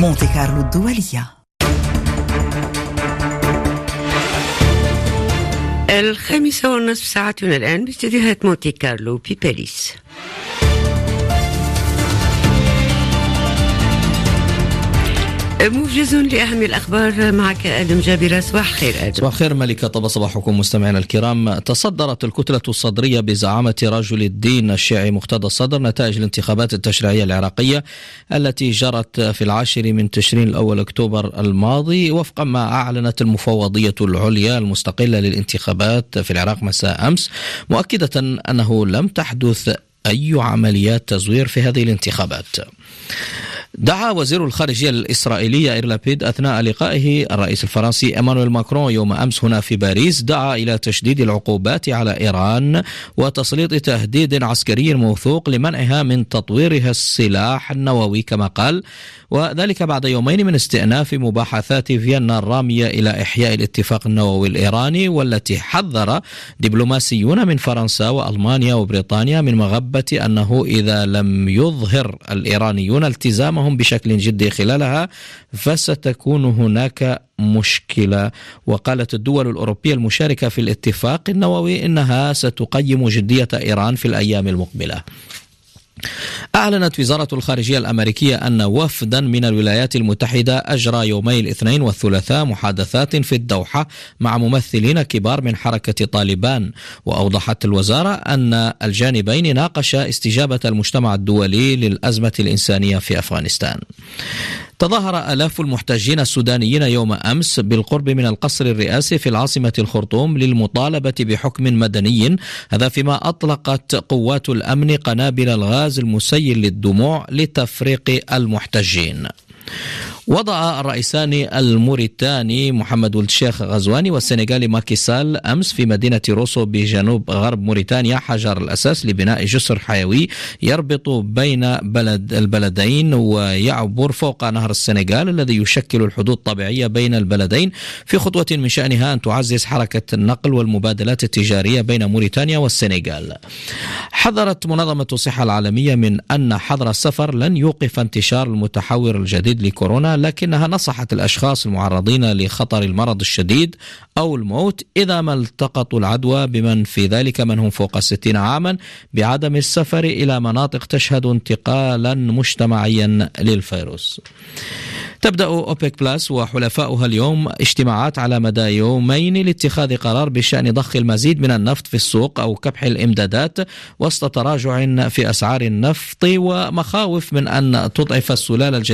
مونتي كارلو الدولية. 5:30 ساعتنا الآن باستديوهات مونتي كارلو بباريس. موجز لأهم الأخبار معك آدم جابر. صباح الخير آدم. صباح الخير ملكة. طب صباحكم مستمعينا الكرام. تصدرت الكتلة الصدرية بزعامة رجل الدين الشيعي مقتدى الصدر نتائج الانتخابات التشريعية العراقية التي جرت في 10 من تشرين الأول أكتوبر الماضي، وفقا ما أعلنت المفوضية العليا المستقلة للانتخابات في العراق مساء أمس، مؤكدة أنه لم تحدث أي عمليات تزوير في هذه الانتخابات. دعا وزير الخارجية الإسرائيلي يائير لابيد أثناء لقائه الرئيس الفرنسي إيمانويل ماكرون يوم أمس هنا في باريس، دعا إلى تشديد العقوبات على إيران وتسليط تهديد عسكري موثوق لمنعها من تطويرها السلاح النووي كما قال، وذلك بعد يومين من استئناف مباحثات فيينا الرامية إلى إحياء الاتفاق النووي الإيراني، والتي حذر دبلوماسيون من فرنسا وألمانيا وبريطانيا من مغبة أنه إذا لم يظهر الإيرانيون التزامهم بشكل جدي خلالها فستكون هناك مشكلة. وقالت الدول الأوروبية المشاركة في الاتفاق النووي إنها ستقيم جدية إيران في الأيام المقبلة. أعلنت وزارة الخارجية الأمريكية أن وفدا من الولايات المتحدة أجرى يومي الاثنين والثلاثاء محادثات في الدوحة مع ممثلين كبار من حركة طالبان، وأوضحت الوزارة أن الجانبين ناقشا استجابة المجتمع الدولي للأزمة الإنسانية في أفغانستان. تظاهر آلاف المحتجين السودانيين يوم أمس بالقرب من القصر الرئاسي في العاصمة الخرطوم للمطالبة بحكم مدني، هذا فيما أطلقت قوات الأمن قنابل الغاز المسيل للدموع لتفريق المحتجين. وضع الرئيسان الموريتاني محمد ولد الشيخ غزواني والسنغالي ماكي سال أمس في مدينة روسو بجنوب غرب موريتانيا حجر الأساس لبناء جسر حيوي يربط بين البلدين ويعبر فوق نهر السنغال الذي يشكل الحدود الطبيعية بين البلدين، في خطوة من شأنها أن تعزز حركة النقل والمبادلات التجارية بين موريتانيا والسنغال. حذرت منظمة الصحة العالمية من أن حظر السفر لن يوقف انتشار المتحور الجديد لكورونا، لكنها نصحت الأشخاص المعرضين لخطر المرض الشديد أو الموت إذا ما التقطوا العدوى بمن في ذلك من هم فوق 60 عاما بعدم السفر إلى مناطق تشهد انتقالا مجتمعيا للفيروس. تبدأ أوبك بلس وحلفاؤها اليوم اجتماعات على مدى يومين لاتخاذ قرار بشأن ضخ المزيد من النفط في السوق أو كبح الإمدادات وسط تراجع في أسعار النفط ومخاوف من أن تضعف السلالة الجديدة